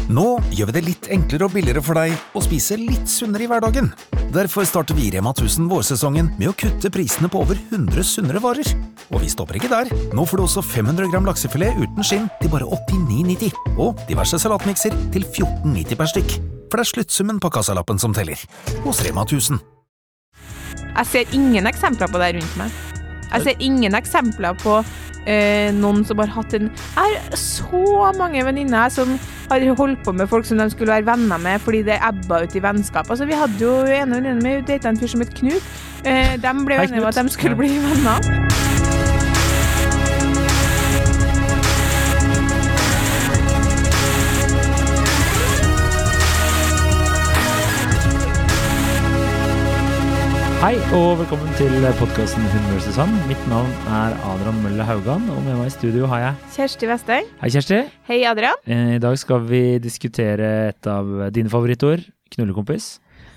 Nå gjør vi det litt enklere og billigere for deg å spise litt sunnere I hverdagen. Derfor starter vi I Rema 1000 vårsesongen med å kutte prisene på over 100 sunnere varer. Og vi stopper ikke der. Nå får du også 500 gram laksefilet uten skinn til bare 89,90. Og diverse salatmikser til 14,90 per stykk. For det sluttsummen på kassalappen som teller. Hos Rema 1000. Jeg ser ingen eksempler på det rundt meg. Jeg ser ingen eksempler på noen som har hatt en... Jeg har så mange venninner som har holdt på med folk som de skulle være venner med fordi det ebba ut I vennskap. Altså, vi hadde jo en venninne med datet en fyr som het Knut. De ble enige om at de skulle bli venner. Hei og velkommen til podcasten Hun vs. Han. Mitt navn Adrian Mølle Haugan, og med meg I studio har jeg Kjersti Vesteng. Hei Kjersti. Hei Adrian. I dag skal vi diskutere et av dine favorittord, knullekompis.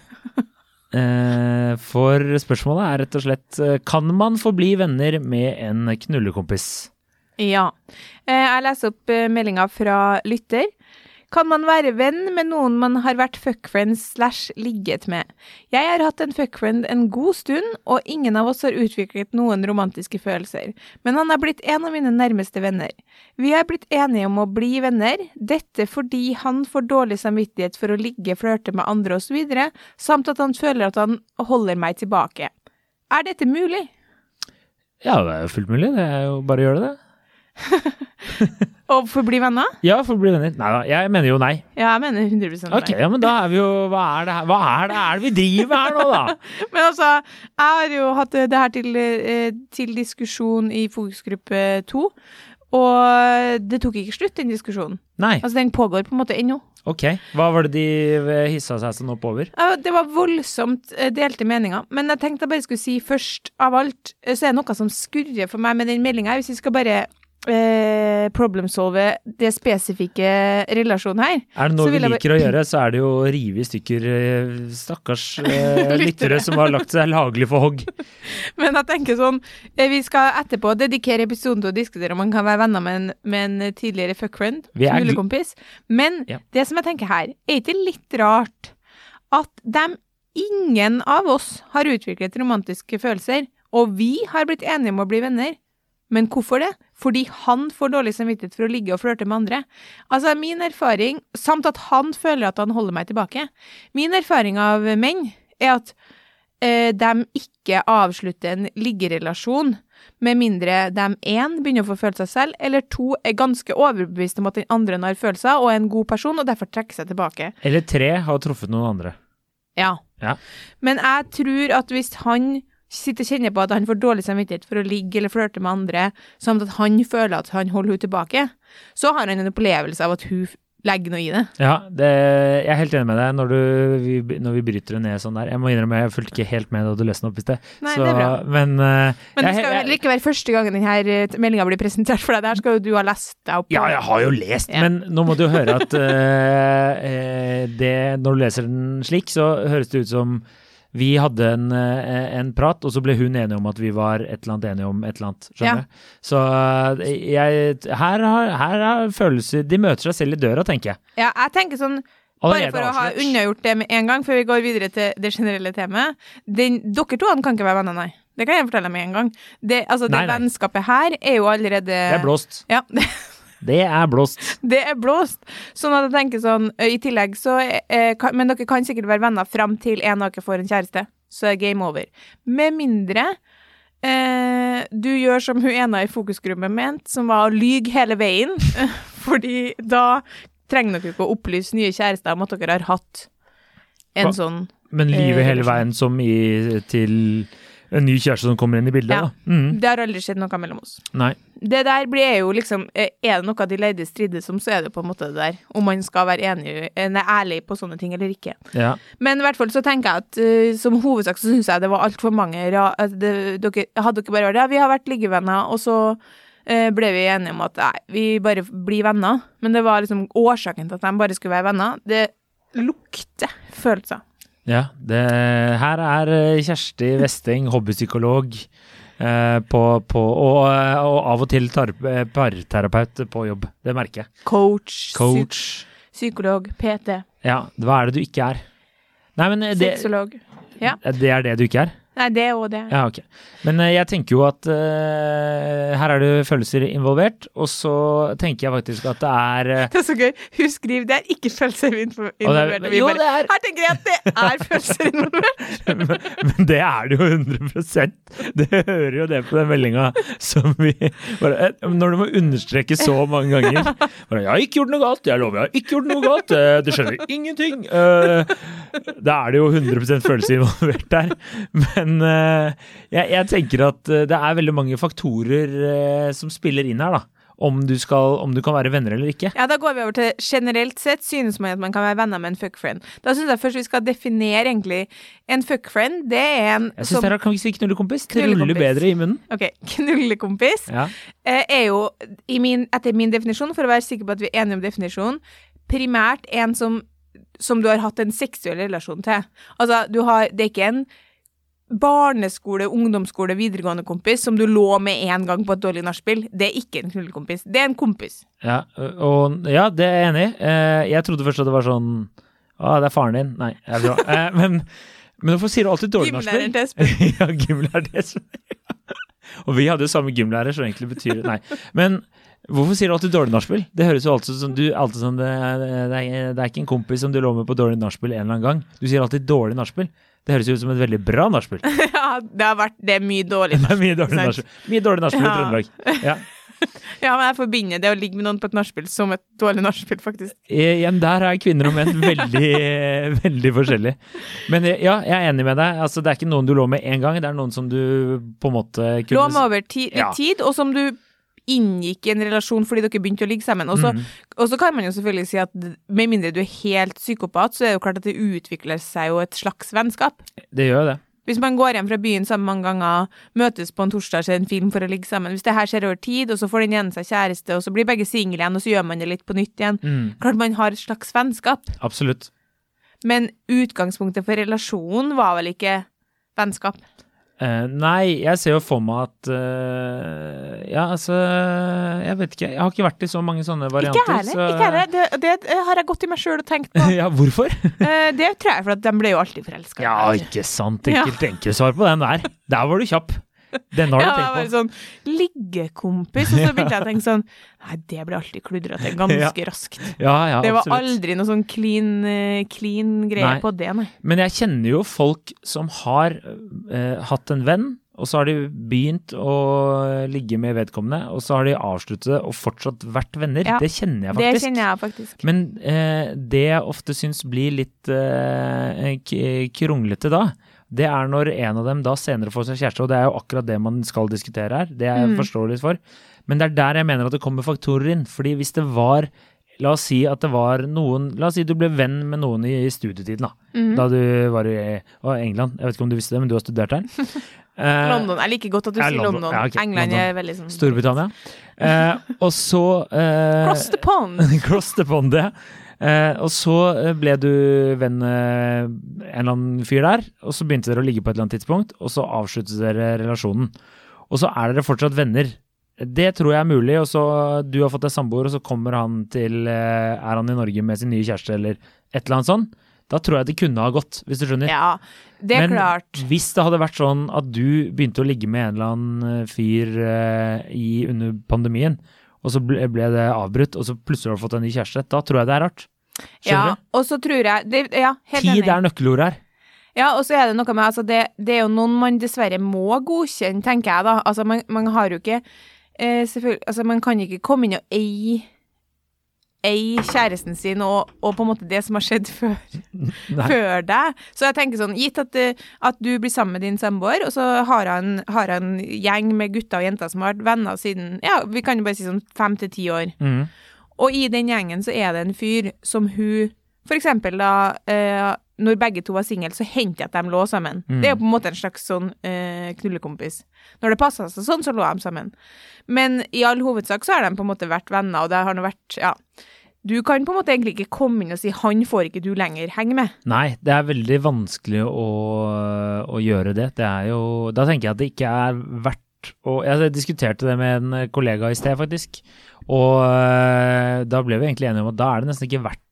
For spørsmålet rett og slett, kan man få bli venner med en knullekompis? Ja. Jeg leser opp meldingen fra lytter. Kan man være venn med noen man har vært fuckfriends/ligget med? Jeg har hatt en fuckfriend en god stund, og ingen av oss har utviklet noen romantiske følelser. Men han har blitt en av mine nærmeste venner. Vi har blitt enige om å bli venner, dette fordi han får dårlig samvittighet for å ligge, flørte med andre og så videre, samt at han føler at han holder meg tilbake. Dette mulig? Ja, det jo fullt mulig. Det jo bare å gjøre det. Og for å bli venner? Ja, for å bli venner. Neida, jeg mener jo nei. Ja, jeg mener 100% nei. Ok, ja, men da vi jo, hva det her? Hva det vi driver her nå da? Men altså, jeg har jo hatt det her til diskusjon I fokusgruppe 2, og det tok ikke slutt, den diskusjonen. Nei. Altså, den pågår på en måte ennå. Ok, hva var det de hisset seg sånn oppover? Ja, det var voldsomt delte meninger, men jeg tenkte jeg bare skulle si først av alt, så det noe som skurrer for meg med den meldingen, hvis vi skal bare problemsolve det spesifikke relasjonen her. Det noe vi liker å gjøre, så det jo å rive I stykker stakkars lyttere som har lagt seg laglig for hogg. Men jeg tenker sånn, vi skal etterpå dedikere episoden til å diskutere om man kan være venner med en tidligere fuckfriend, knullekompis. Men det som jeg tenker her, ikke litt rart at ingen av oss har utviklet romantiske følelser, og vi har blitt enige om å bli venner. Men hvorfor det? Fordi han får dårlig samvittighet for å ligge og flørte med andre. Altså min erfaring, samt at han føler at han holder meg tilbake. Min erfaring av menn at de ikke avslutter en liggerelasjon med mindre de 1 begynner å få følelser selv, eller 2 ganske overbevist om at den andre har følelser og en god person, og derfor trekker seg tilbake. Eller 3 har truffet noen andre. Ja. Men jeg tror at hvis han sitter og kjenner på at han får dårlig samvittighet for å ligge eller flørte med andre, samt at han føler at han holder henne tilbake, så har han en opplevelse av at hun legger noe I det. Ja, jeg helt enig med deg når vi bryter det ned sånn der. Jeg må innrømme, jeg fulgte ikke helt med da du leste den opp I sted. Nei, det bra. Men det skal vel ikke være første gangen denne meldingen blir presentert for deg. Der skal jo du ha lest deg opp. Ja, jeg har jo lest, men nå må du høre at når du leser den slik, så høres det ut som vi hadde en prat, og så ble hun enig om at vi var et eller annet enige om et eller annet, skjønner du? Så her har følelser, de møter seg selv I døra, tenker jeg. Ja, jeg tenker sånn, bare for å ha unnagjort det med en gang, før vi går videre til det generelle temaet, dere 2 kan ikke være venner, nei. Det kan jeg fortelle med en gang. Det vennskapet her jo allerede... Det blåst. Ja, Det blåst. Det blåst. Sånn at jeg tenker sånn, I tillegg så, men dere kan sikkert være venner frem til en av dere får en kjæreste, så game over. Med mindre du gjør som hun ene I fokusgruppen ment, som var å lyge hele veien, fordi da trenger dere ikke å opplyse nye kjærester om at dere har hatt en sånn... Men lyve hele veien som til... En ny kjæreste som kommer inn I bildet, da. Det har aldri skjedd noe mellom oss. Nei. Det der blir jo liksom, det noe av de leide strides om, så det på en måte det der, om man skal være ærlig på sånne ting eller ikke. Ja. Men I hvert fall så tenker jeg at som hovedsak så synes jeg det var alt for mange, hadde dere bare vært, vi har vært liggevenner, og så ble vi enige om at vi bare blir venner, men det var liksom årsaken til at de bare skulle være venner, det lukter følelser. Ja, her Kjersti Vesteng, hobbypsykolog, og av og til parterapeut på jobb, det merker jeg. Coach. psykolog, PT. Ja, hva det du ikke Nei, men Sexolog. Ja. Det det du ikke Nei, det og det. Ja, ok. Men jeg tenker jo at her det følelser involvert, og så tenker jeg faktisk at det Det så gøy. Hun skriver det ikke følelser involvert. Jo, det Her tenker jeg at det følelser involvert. Men det det jo 100%. Det hører jo det på den meldingen som vi bare, når du må understreke så mange ganger. Bare, jeg har ikke gjort noe galt, jeg lover, jeg har ikke gjort noe galt. Det skjønner ingenting. Da det jo 100% følelser involvert der. Men jeg tenker at det veldig mange faktorer som spiller inn her da, om du kan være venner eller ikke. Ja, da går vi over til generelt sett synes man at man kan være venner med en fuckfriend. Da synes jeg først vi skal definere egentlig en fuckfriend, det en jeg synes det kan vi si knullekompis, det ruller bedre i munnen. Ok, knullekompis jo, etter min definisjon, for å være sikker på at vi enige om definisjonen, primært en som du har hatt en seksuell relasjon til. Altså, det ikke en barneskole, ungdomsskole, videregående kompis som du lå med en gang på et dårlig nachspiel. Det ikke en knullekompis. Det en kompis. Ja, og ja, det jeg enig i. Jeg trodde først at det var sånn det faren din. Nei, bra. Men hvorfor sier du alltid dårlig nachspiel? Ja, gymlærer Og vi hadde jo samme gymlærer, så egentlig betyr det nei. Men hvorfor sier du alltid dårlig nachspiel? Det høres jo alltid som det ikke en kompis som du lå med på dårlig nachspiel en eller annen gang. Du sier alltid dårlig nachspiel. Det høres jo ut som et veldig bra nachspiel. Ja, det mye dårlig nachspiel. Mye dårlig nachspiel i Trøndelag. Ja. Ja, men jeg forbinder det å ligge med noen på et nachspiel som et dårlig nachspiel, faktisk. Igjen, der kvinner og menn veldig, veldig forskjellige. Men ja, jeg enig med deg. Altså, det ikke noen du lå med en gang, det noen som du på en måte kunne... Lå med over tid, og som du inngikk i en relasjon fordi dere begynte å ligge sammen. Og så kan man jo selvfølgelig si at med mindre du helt psykopat, så det jo klart at det utvikler seg jo et slags vennskap. Det gjør det. Hvis man går hjem fra byen sammen mange ganger, møtes på en torsdag, ser en film for å ligge sammen. Hvis det her skjer over tid, og så får den ene seg kjæreste, og så blir begge single igjen, og så gjør man det litt på nytt igjen. Klart man har et slags vennskap. Absolutt. Men utgangspunktet for relasjonen var vel ikke vennskap? Nei, jeg ser jo for meg at ja, altså jeg vet ikke, jeg har ikke vært i så mange sånne varianter. Ikke heller, det har jeg gått i meg selv og tenkt på. Ja, hvorfor? Det tror jeg, for at de ble jo alltid forelsket. Ja, ikke sant, enkelt svar på den der. Der var du kjapp. Den har du tenkt på. Ja, sånn liggekompis, og så begynte jeg å tenke sånn, nei, det ble alltid kludret til ganske raskt. Ja, det var absolutt. Aldri noe sånn clean greie på det, nei. Men jeg kjenner jo folk som har hatt en venn, og så har de begynt å ligge med vedkommende, og så har de avsluttet og fortsatt vært venner. Ja, det kjenner jeg faktisk. Det kjenner jeg faktisk. Men det jeg ofte synes blir litt kronglete da, det når en av dem da senere får seg kjæreste, og det jo akkurat det man skal diskutere her. Det jeg forstår litt for. Men det der jeg mener at det kommer faktorer inn. Fordi hvis det var, la oss si at det var noen, la oss si du ble venn med noen i studietiden da. Da du var i England. Jeg vet ikke om du visste det, men du har studert her. London. Jeg liker godt at du sier London. Ja, okay. England London. Veldig sånn... Storbritannia. Og så... Cross the pond. Cross the pond, ja. Og så ble du venn en eller annen fyr der, og så begynte dere å ligge på et eller annet tidspunkt, og så avsluttet dere relasjonen. Og så dere fortsatt venner. Det tror jeg mulig, og så du har fått deg samboer, og så kommer han til, han i Norge med sin nye kjæreste, eller et eller annet sånt. Da tror jeg det kunne ha gått, hvis du skjønner. Ja, det klart. Men hvis det hadde vært sånn at du begynte å ligge med en eller annen fyr under pandemien, og så ble det avbrutt, og så plutselig har du fått en ny kjæreste, da tror jeg det rart. Skjønner du? Og så tror jeg... helt tid nøkkelord her. Ja, og så det noe med, altså det jo noen man dessverre må godkjenne, tenker jeg da. Altså man har jo ikke, selvfølgelig, altså man kan ikke komme inn og eie kjæresten sin og på en måte det som har skjedd før deg. Så jeg tenker sånn, gitt at du blir sammen med din samboer, og så har han gjeng med gutter og jenter som har vært venner siden, ja, vi kan jo bare si sånn 5 til 10 år. Og i den gjengen så det en fyr som hun, for eksempel da, når begge to var single, så hendte at de lå sammen. Det jo på en måte en slags sånn knullekompis. Når det passet seg sånn, så lå de sammen. Men i all hovedsak så har de på en måte vært venner, og det har nå vært, ja, du kan på en måte egentlig ikke komme inn og si, han får ikke du lenger henge med. Nei, det veldig vanskelig å gjøre det. Det jo, da tenker jeg at det ikke verdt, og jeg diskuterte det med en kollega i sted faktisk, og da ble vi egentlig enige om at da det nesten ikke verdt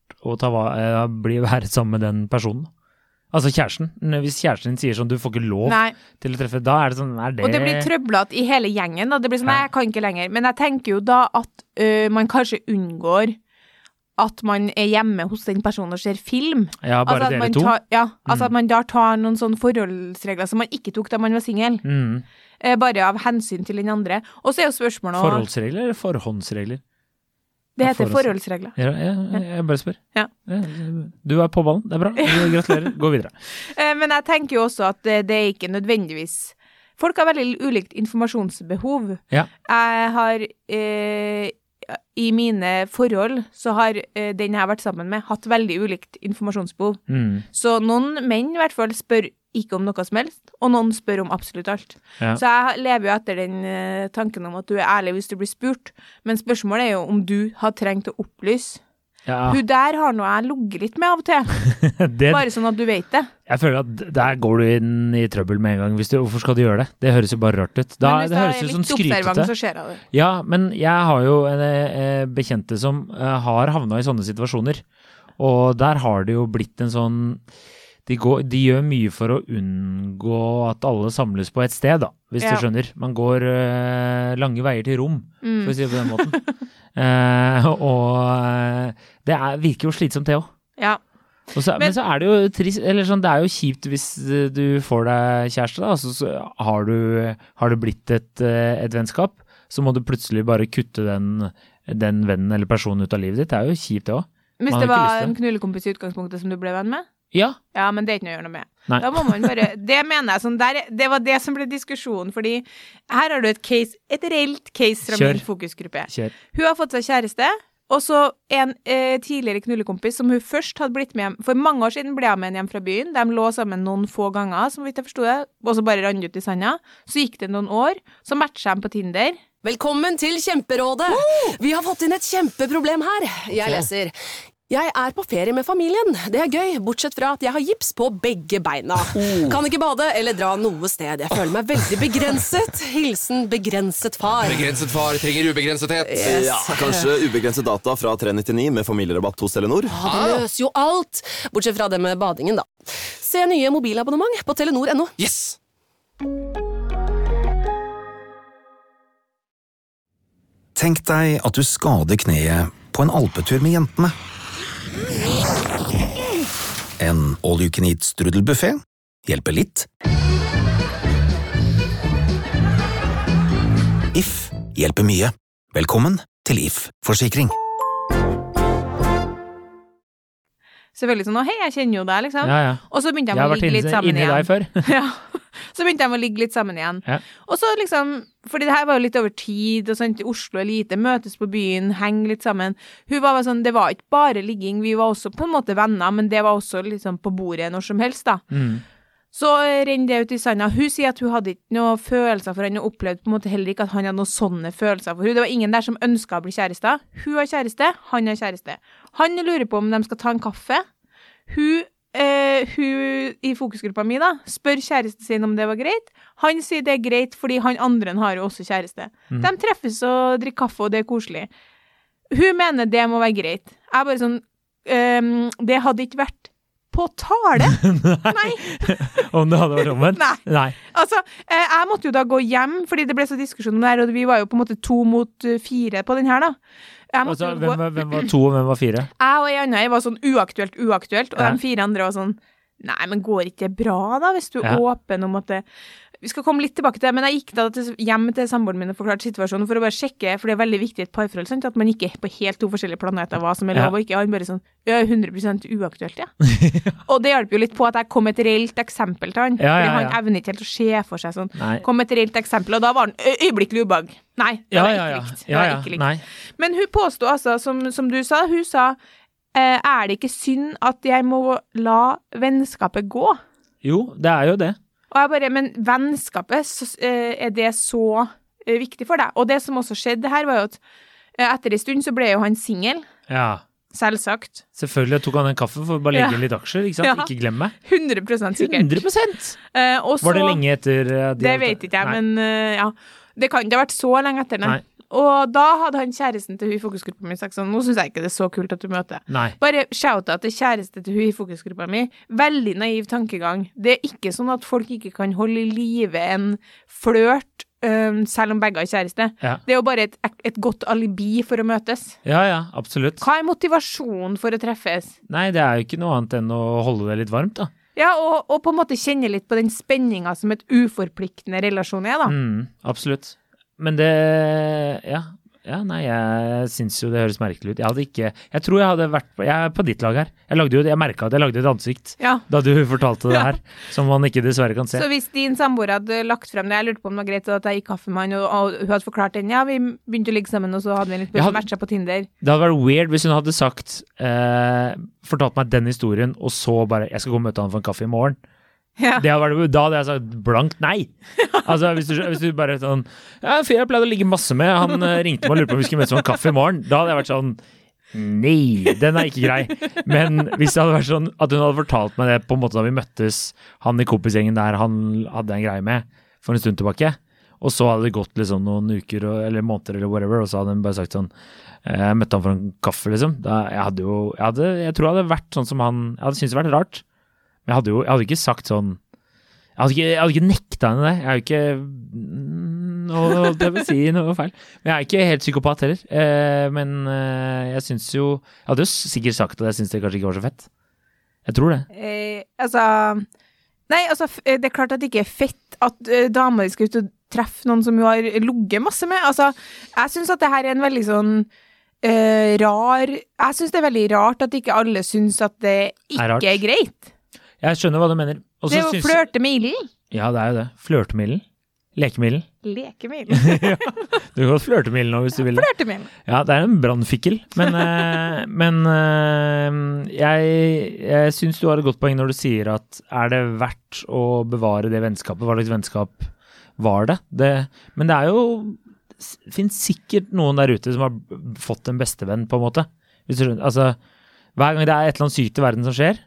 å være sammen med den personen. Altså kjæresten. Hvis kjæresten din sier sånn, du får ikke lov til å treffe, da det sånn, det... Og det blir trøblet i hele gjengen, da. Det blir sånn, nei, jeg kan ikke lenger. Men jeg tenker jo da at man kanskje unngår at man hjemme hos den personen og ser film. Ja, bare dere to. Altså at man da tar noen sånne forholdsregler som man ikke tok da man var single. Bare av hensyn til den andre. Og så jo spørsmålet... Forholdsregler eller forhåndsregler? Det heter forholdsregler. Ja, jeg bare spør. Ja. Du på ballen, det bra. Gratulerer, gå videre. Men jeg tenker jo også at det ikke nødvendigvis... Folk har veldig ulikt informasjonsbehov. Ja. Jeg har... I mine forhold så har den jeg har vært sammen med hatt veldig ulikt informasjonsbehov. Så noen menn i hvert fall spør ikke om noe som helst, og noen spør om absolutt alt. Ja. Så jeg lever jo etter den tanken om at du ærlig hvis du blir spurt, men spørsmålet jo om du har trengt å opplyse. Ja. Hun der har noe jeg logget litt med av og til. Bare sånn at du vet det. Jeg føler at der går du inn i trøbbel med en gang. Hvorfor skal du gjøre det? Det høres jo bare rart ut. Men hvis det er litt observant, så skjer det. Ja, men jeg har jo bekjente som har havnet i sånne situasjoner. Og der har det jo blitt en sånn... De gjør mye for å unngå at alle samles på et sted, da, hvis du skjønner. Man går lange veier til rom, for å si det på den måten. Og det virker jo slitsomt det også. Ja. Men så det jo trist, eller sånn, det jo kjipt hvis du får deg kjæreste, da, så har det blitt et vennskap, så må du plutselig bare kutte den vennen eller personen ut av livet ditt. Det jo kjipt det også. Hvis det var en knullekompis i utgangspunktet som du ble venn med? Ja. Ja, men det ikke noe å gjøre noe med. Nei. Da må man bare, det mener jeg sånn, det var det som ble diskusjonen, fordi her har du et reelt case fra min fokusgruppe. Kjør. Hun har fått seg kjæreste, og så en tidligere knullekompis som hun først hadde blitt med hjem, for mange år siden ble hun med hjem fra byen, de lå sammen noen få ganger, som vidt jeg forstod det, og så bare rann ut i sanda. Så gikk det noen år, så matchet de på Tinder. Velkommen til Kjemperådet! Vi har fått inn et kjempeproblem her. Jeg leser... Jeg på ferie med familien. Det gøy, bortsett fra at jeg har gips på begge beina. Kan ikke bade eller dra noe sted. Jeg føler meg veldig begrenset. Hilsen begrenset far. Begrenset far trenger ubegrensethet. Yes. Ja, kanskje ubegrenset data fra 399 med familierabatt hos Telenor. Det løser jo alt, bortsett fra det med badingen da. Se nye mobilabonnement på Telenor.no. Yes! Tenk deg at du skader kneet på en alpetur med jentene. En all-you-can-eat strudelbuffet hjelper litt. If hjelper mye. Velkommen til If Forsikring. Selvfølgelig sånn, hei, jeg kjenner jo deg, liksom. Ja. Og så begynte jeg å ligge litt sammen igjen. Jeg har vært inni deg før. Ja, så begynte jeg å ligge litt sammen igjen. Ja. Og så liksom, fordi det her var jo litt over tid, og sånn til Oslo lite, møtes på byen, henge litt sammen. Hun var sånn, det var ikke bare ligging, vi var også på en måte venner, men det var også liksom på bordet når som helst da. Så renner det ut i sanda. Hun sier at hun hadde ikke noen følelser for han, og opplevde på en måte heller ikke at han hadde noen sånne følelser for hun. Det var ingen der som ønsket å bli kjæreste. Hun har kjæreste, han har kjæreste. Han lurer på om de skal ta en kaffe. Hun i fokusgruppa mi da, spør kjæresten sin om det var greit. Han sier det greit, fordi han andre har jo også kjæreste. De treffes og drikker kaffe, og det koselig. Hun mener det må være greit. Jeg bare sånn, det hadde ikke vært på tale. Nei. Om det hadde vært omvendt? Nei. Altså, jeg måtte jo da gå hjem, fordi det ble så diskusjon om det her, og vi var jo på en måte 2 mot 4 på den her da. Altså, hvem var 2 og hvem var 4? Jeg og Janne var sånn uaktuelt, og de 4 andre var sånn, nei, men går ikke det bra da, hvis du åpen om at det... Vi skal komme litt tilbake til det, men jeg gikk da hjem til samboeren min og forklarte situasjonen for å bare sjekke, for det er veldig viktig i et parforhold, sant? At man ikke på helt 2 forskjellige planeter hva som lov og ikke. Han bare sånn, 100% uaktuelt, ja. Og det hjelper jo litt på at jeg kom et reelt eksempel til han, fordi han evner ikke helt å se for seg sånn. Kom et reelt eksempel, og da var han øyeblikkelig ubehag. Nei, det var ikke likt. Det var ikke likt. Men hun påstod altså, som du sa, hun sa, det ikke synd at jeg må la vennskapet gå? Jo, det jo det. Og jeg bare, men vennskapet, det så viktig for deg? Og det som også skjedde her var jo at etter en stund så ble jo han single. Ja. Selvsagt. Selvfølgelig tok han en kaffe for å bare legge litt aksjer, ikke sant? Ja. Ikke glem meg. 100% sikkert. 100%! Var det lenge etter? Det vet ikke jeg, men ja. Det kan ikke ha vært så lenge etter, nei. og da hadde han kjæresten til hun i fokusgruppa mi sagt sånn, nå synes jeg ikke det så kult at du møter. Nei. Bare shout-out til kjæreste til hun i fokusgruppa mi. Veldig naiv tankegang. Det ikke sånn at folk ikke kan holde i live en flørt, selv om begge har kjæreste. Ja. Det jo bare et godt alibi for å møtes. Ja, absolutt. Hva motivasjonen for å treffes? Nei, det jo ikke noe annet enn å holde det litt varmt, da. Ja, og på en måte kjenne litt på den spenninga som et uforpliktende relasjon da. Absolutt. Men det, nei, jeg synes jo det høres merkelig ut. Jeg tror jeg hadde vært på ditt lag her. Jeg merket at jeg lagde et ansikt da du fortalte det her, som man ikke dessverre kan se. Så hvis din samboer hadde lagt frem det, jeg lurte på om det var greit at jeg gikk kaffe med han, og hun hadde forklart den, vi begynte å ligge sammen, og så hadde vi litt matcha på Tinder. Det hadde vært weird hvis hun hadde sagt, fortalt meg den historien, og så bare, jeg skal gå og møte han for en kaffe i morgen. Ja. Da hadde jeg sagt blankt nei. Altså hvis du bare sånn for jeg pleide å ligge masse med, han ringte meg og lurte på om vi skulle møtes for en kaffe i morgen, da hadde jeg vært sånn nei, den ikke grei. Men hvis det hadde vært sånn at hun hadde fortalt meg det på en måte da vi møttes, han i kompisgjengen der han hadde en greie med for en stund tilbake, og så hadde det gått liksom noen uker eller måneder eller whatever, og så hadde hun bare sagt sånn jeg møtte han for en kaffe liksom, jeg tror jeg hadde vært sånn som han, jeg hadde syntes det vært rart. Jeg hadde ikke sagt sånn, jeg hadde ikke nekta henne det, jeg jo ikke, det vil si noe feil, men jeg ikke helt psykopat heller, men jeg synes jo, jeg hadde jo sikkert sagt at jeg synes det kanskje ikke var så fett. Jeg tror det. Det klart at det ikke fett at damer skal ut og treffe noen som jo har lugget masse med, jeg synes at det her en veldig sånn, jeg synes det veldig rart at ikke alle synes at det ikke greit. Jeg skjønner hva du mener. Også det jo flørtemiddel. Ja, det jo det. Flørtemiddel. Lekemiddel. Ja, du kan godt flørtemiddel nå hvis du vil. Flørtemiddel. Ja, det en brannfikkel. Men jeg synes du har et godt poeng når du sier at det verdt å bevare det vennskapet? Hva slags vennskap var det? Men det jo finnes sikkert noen der ute som har fått en bestevenn på en måte. Hvis du skjønner, hver gang det et eller annet sykt i verden som skjer,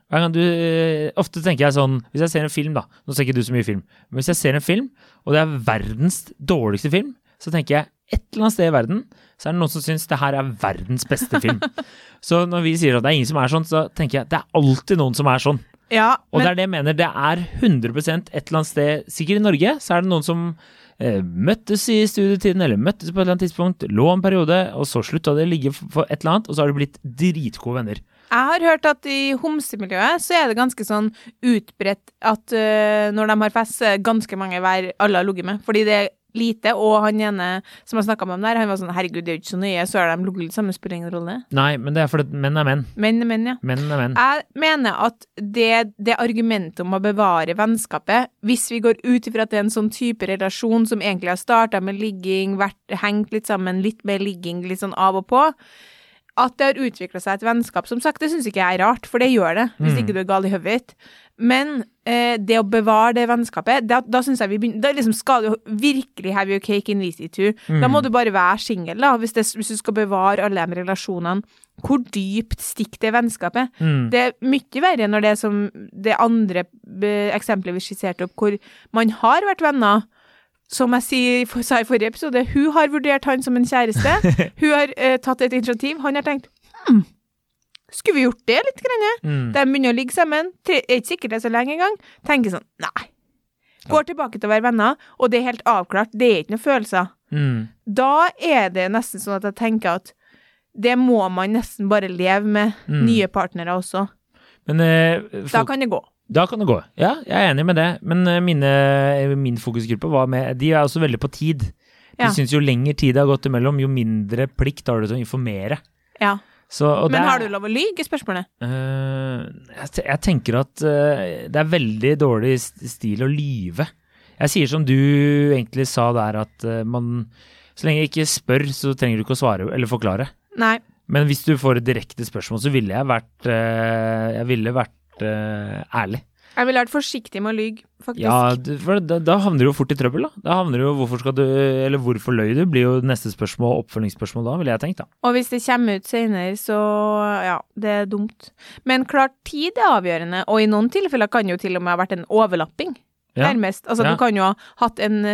ofte tenker jeg sånn, hvis jeg ser en film da, nå ser ikke du så mye film, men hvis jeg ser en film, og det verdens dårligste film, så tenker jeg, et eller annet sted i verden, så det noen som synes det her verdens beste film. Så når vi sier at det ingen som sånn, så tenker jeg, det alltid noen som sånn. Ja, og det det jeg mener, det 100% et eller annet sted, sikkert i Norge, så det noen som møttes i studietiden, eller møttes på et eller annet tidspunkt, lå en periode, og så sluttet det ligge for et eller annet, og så har det blitt dritgode venner. Jeg har hørt at i homsemiljøet så det ganske sånn utbredt at når de har fest, ganske mange alle har ligget med, fordi det lite, og han ene som har snakket med dem der, han var sånn, herregud, det jo ikke så nøye, så har de ligget litt sammen, spiller ingen rolle. Nei, men det fordi menn menn. Menn, ja. Menn. Jeg mener at det argumentet om å bevare vennskapet, hvis vi går ut ifra at det en sånn type relasjon som egentlig har startet med ligging, hengt litt sammen, litt mer ligging, litt sånn av og på, at det har utviklet seg et vennskap, som sagt, det synes ikke jeg rart, for det gjør det, hvis ikke du gal i høvet. Men det å bevare det vennskapet, da synes jeg vi begynner, da liksom skal du virkelig have your cake and eat it too. Da må du bare være single da, hvis du skal bevare alle de relasjonene. Hvor dypt stikker det vennskapet? Det mye verre når det som det andre eksempelet vi skisserte opp, hvor man har vært venner, som jeg sa i forrige episode, hun har vurdert han som en kjæreste, hun har tatt et initiativ, han har tenkt, skulle vi gjort det litt grann? De begynner å ligge sammen, ikke sikkert det så lenge en gang, tenker sånn, nei. Går tilbake til å være venner, og det helt avklart, det ikke noe følelser. Da det nesten sånn at jeg tenker at det må man nesten bare leve med nye partnere også. Men, da kan det gå. Da kan det gå. Ja, jeg enig med det. Men min fokusgruppe var med, de også veldig på tid. De synes jo lenger tid har gått imellom, jo mindre plikt har du til å informere. Ja. Så, men har du lov å lyge, spørsmålet? Jeg tenker at det veldig dårlig stil å lyve. Jeg sier som du egentlig sa der, at så lenge jeg ikke spør, så trenger du ikke å svare eller forklare. Nei. Men hvis du får et direkte spørsmål, så ville jeg vært ærlig. Jeg ville vært forsiktig med å lyge, faktisk. Ja, for da havner du jo fort i trøbbel, da. Da havner du jo, hvorfor løy du, blir jo neste spørsmål, oppfølgingsspørsmål da, ville jeg tenkt da. Og hvis det kommer ut senere, så ja, det dumt. Men klart, tid avgjørende, og i noen tilfeller kan jo til og med ha vært en overlapping, nærmest. Altså, du kan jo ha hatt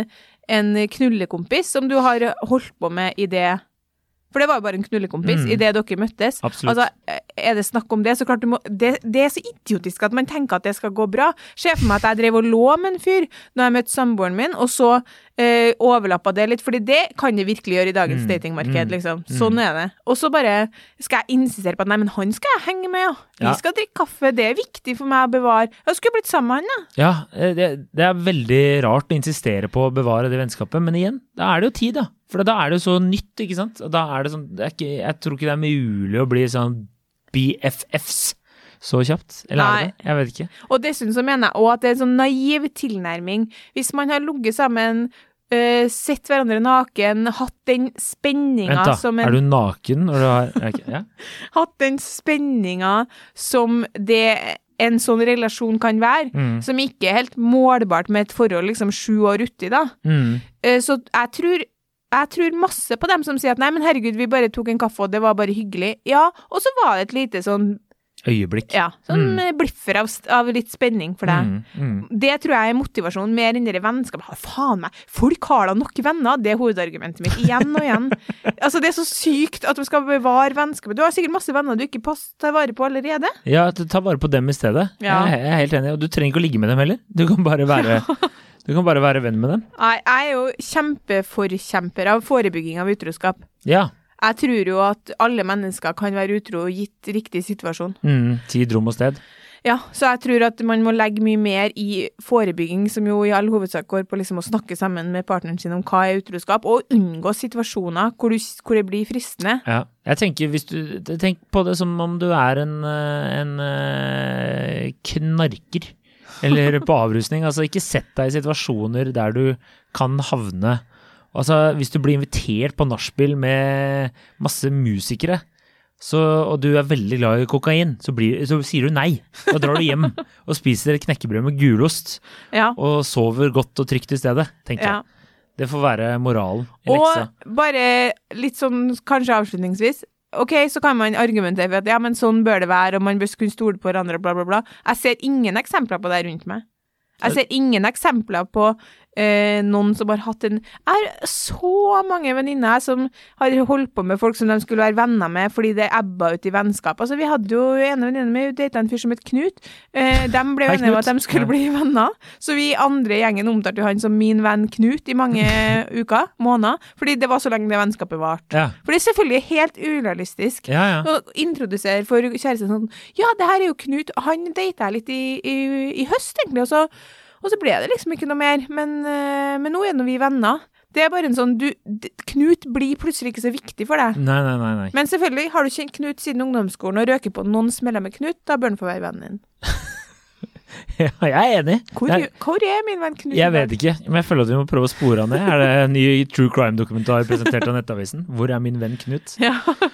en knullekompis som du har holdt på med I det. For det var jo bare en knullekompis I det dere møttes. Absolutt. Altså, det snakk om det, så klart det så idiotisk at man tenker at det skal gå bra. Se for meg at jeg drev og lå med en fyr når jeg møtte samboeren min, og så overlappet det litt, fordi det kan det virkelig gjøre I dagens datingmarked, liksom. Sånn det. Og så bare skal jeg insistere på at nei, men han skal jeg henge med, ja. Vi skal drikke kaffe, det viktig for meg å bevare. Jeg skulle blitt sammen med han, ja. Ja, det veldig rart å insistere på å bevare det vennskapet, men igjen, da det jo tid, da. For da det jo så nytt, ikke sant? Og da det sånn, jeg tror ikke det mulig å bli sånn BFFs så kjapt. Eller det? Jeg vet ikke. Og dessuten så mener jeg også at det en sånn naiv tilnærming. Hvis man har ligget sammen, sett hverandre naken, hatt den spenninga som Vent da, du naken når du har... Ja. Hatt den spenninga som det en sånn relasjon kan være, som ikke helt målbart med et forhold liksom 7 år uti da. Så jeg tror masse på dem som sier at nei, men herregud, vi bare tok en kaffe, og det var bare hyggelig. Ja, og så var det et lite sånn øyeblikk. Ja, sånn bliffer av litt spenning for deg. Det tror jeg motivasjon mer enn dere vennskap. Faen meg, folk har da nok venner, det hovedargumentet mitt, igjen og igjen. Altså, det så sykt at du skal bevare vennskapet. Du har sikkert masse venner du ikke tar vare på allerede. Ja, ta vare på dem I stedet. Ja. Jeg helt enig, og du trenger ikke å ligge med dem heller. Du kan bare være venn med dem. Nei, jeg jo kjempeforkjemper av forebygging av utroskap. Ja. Jeg tror jo at alle mennesker kan være utro gitt riktig situasjon. Tid, rom og sted. Ja, så jeg tror at man må legge mye mer I forebygging, som jo I all hovedsak går på liksom å snakke sammen med partneren sin om hva utroskap, og unngå situasjoner hvor det blir fristende. Ja, jeg tenker, tenk på det som om du en knarker, eller på avrusning, altså ikke sett deg I situasjoner der du kan havne. Altså, hvis du blir invitert på nachspiel med masse musikere, og du veldig glad I kokain, så sier du nei. Da drar du hjem og spiser et knekkebrød med gulost, og sover godt og trygt I stedet, tenker jeg. Det får være moralen I leksa. Og bare litt sånn, kanskje avslutningsvis, ok, så kan man argumentere for at ja, men sånn bør det være, og man bør kunne stole på hverandre, bla bla bla. Jeg ser ingen eksempler på det rundt meg. Jeg ser ingen eksempler på noen som har hatt så mange venninner som har holdt på med folk som de skulle være venner med fordi det ebba ut I vennskap. Altså vi hadde jo en venninne med datet en fyr som het Knut. De ble venner med at de skulle bli venner. Så vi andre I gjengen omtalte han som min venn Knut I mange uker, måneder, fordi det var så lenge det vennskapet vart. Ja. For det selvfølgelig helt urealistisk å introdusere for kjæresten sånn, ja, det her jo Knut, han datet jeg litt I høst egentlig, og så ble det liksom ikke noe mer, men nå det vi venner. Det bare en sånn, Knut blir plutselig ikke så viktig for deg. Nei. Men selvfølgelig, har du kjent Knut siden ungdomsskolen og røker på noen smeller med Knut, da bør han få være vennen din. Ja, jeg enig. Hvor min venn Knut? Jeg vet ikke, men jeg føler at vi må prøve å spore han ned. Det en ny True Crime-dokumentar presentert av Nettavisen? Hvor min venn Knut? Ja.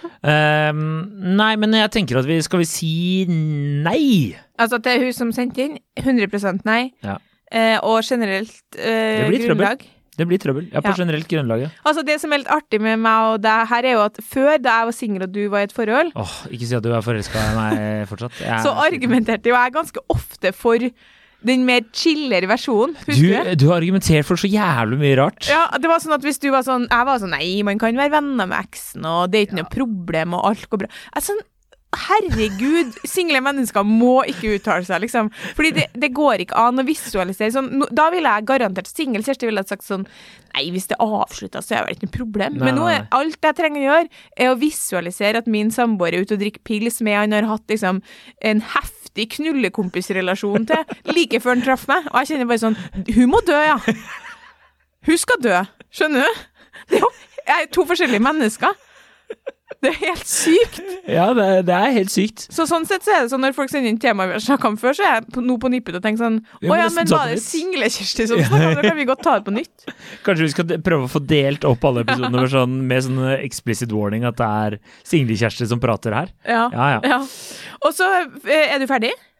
Nei, men jeg tenker at skal vi si nei? Altså til hun som sendte inn, 100% nei. Ja. Og generelt grunnlag. Det blir trøbbel, på generelt grunnlag. Altså det som litt artig med meg og det her jo at før da jeg var single og du var I et forhold ikke si at du forelsket i meg fortsatt. Så argumenterte jo jeg ganske ofte for den mer chillere versjonen, husker du har argumentert for så jævlig mye rart. Ja, det var sånn at hvis du var sånn, jeg var sånn, nei, man kan være venner med eksen, og det ikke noe problem, og alt går bra. Altså, herregud, single mennesker må ikke uttale seg, liksom. Fordi det går ikke an å visualisere sånn. Da ville jeg garantert single, Kjersti ville ha sagt sånn, nei, hvis det avsluttet, så det ikke noe problem. Men nå alt jeg trenger å gjøre å visualisere at min samboer ute og drikker pils med han har hatt liksom en heftig knullekompisrelasjon til, like før han traff meg. Og jeg kjenner bare sånn, hun må dø, ja. Hun skal dø, skjønner du? Det er 2 forskjellige mennesker. Det helt sykt. Ja, det helt sykt. Så sånn sett så det sånn, når folk sender inn temaer vi har snakket om før, så jeg nå på nippet og tenker sånn, åja, men var det single Kjersti som snakket, da kan vi godt ta det på nytt. Kanskje vi skal prøve å få delt opp alle episodene sånn, med sånn explicit warning at det single Kjersti som prater her. Ja. Og så du ferdig?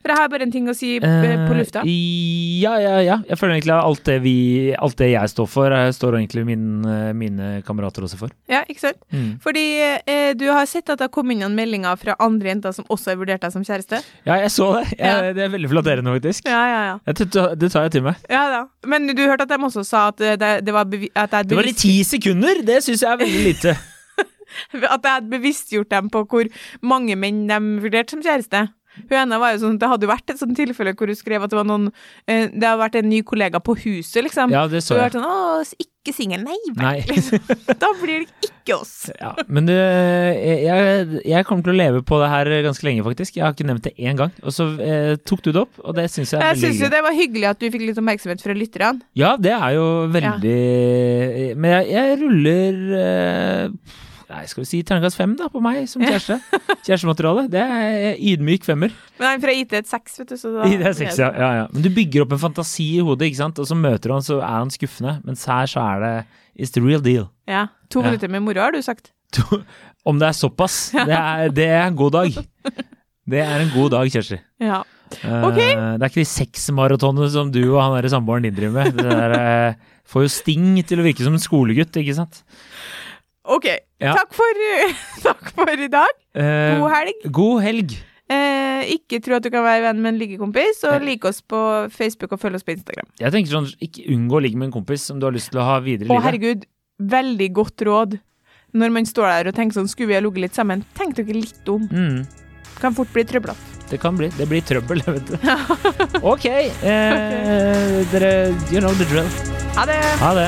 For jeg har bare en ting å si på lufta. Ja. Jeg føler egentlig at alt det jeg står for, står egentlig mine kamerater også for. Ja, ikke sant? Fordi du har sett at det har kommet inn noen meldinger fra andre jenter som også har vurdert deg som kjæreste? Ja, jeg så det. Det veldig flatterende, faktisk. Ja. Det tar jeg til meg. Ja da. Men du hørte at de også sa at det var at det var i 10 sekunder! Det synes jeg veldig lite. At jeg hadde bevisstgjort dem på hvor mange menn de vurderte som kjæreste. Hun ene var jo sånn, det hadde jo vært et sånt tilfelle hvor hun skrev at det var det hadde vært en ny kollega på huset, liksom. Ja, det så jeg. Og hun var sånn, ikke singel, nei. Liksom. Da blir det ikke oss. Ja, men jeg kommer til å leve på det her ganske lenge, faktisk. Jeg har ikke nevnt det en gang. Og så tok du det opp, og det synes jeg veldig hyggelig. Jeg synes jo det var hyggelig at du fikk litt oppmerksomhet fra lytterne. Ja, det jo veldig... Ja. Men jeg ruller... Nei, skal vi si terningkast 5 da, på meg som kjæreste. Kjærestemateriale, det ydmyk 5-er. Men han fra IT et 6, vet du, så da... IT et 6, ja. Men du bygger opp en fantasi i hodet, ikke sant? Og så møter du han, så han skuffende. Mens her så det it's the real deal. Ja, 2 minutter med moro har du sagt. Om det såpass, det en god dag. Det en god dag, Kjersti. Ja, ok. Det ikke de 6 maratonene som du og han samboeren din driver med. Det får jo sting til å virke som en skolegutt, ikke sant? Ok, takk for i dag. God helg. God helg. Ikke tro at du kan være venn med en liggekompis, og like oss på Facebook og følg oss på Instagram. Jeg tenker sånn, ikke unngå å ligge med en kompis som du har lyst til å ha videre i livet. Herregud, veldig godt råd. Når man står der og tenker sånn, skulle vi ha ligget litt sammen? Tenk dere litt om. Kan fort bli trøbbel. Det blir trøbbel, vet du. Ok, dere, you know the drill. Ha det. Ha det.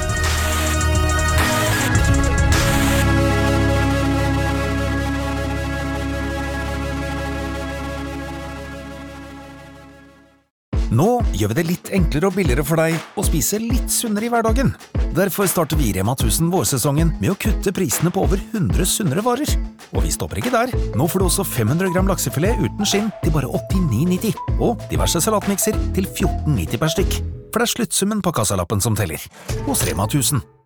Nå gjør vi det litt enklere og billigere for deg å spise litt sunnere i hverdagen. Derfor starter vi i Rema 1000 vårsesongen med å kutte prisene på over 100 sunnere varer. Og vi stopper ikke der. Nå får du også 500 gram laksefilet uten skinn til bare 89,90. Og diverse salatmikser til 14,90 per stykk. For det sluttsummen på kassalappen som teller. Hos Rema 1000.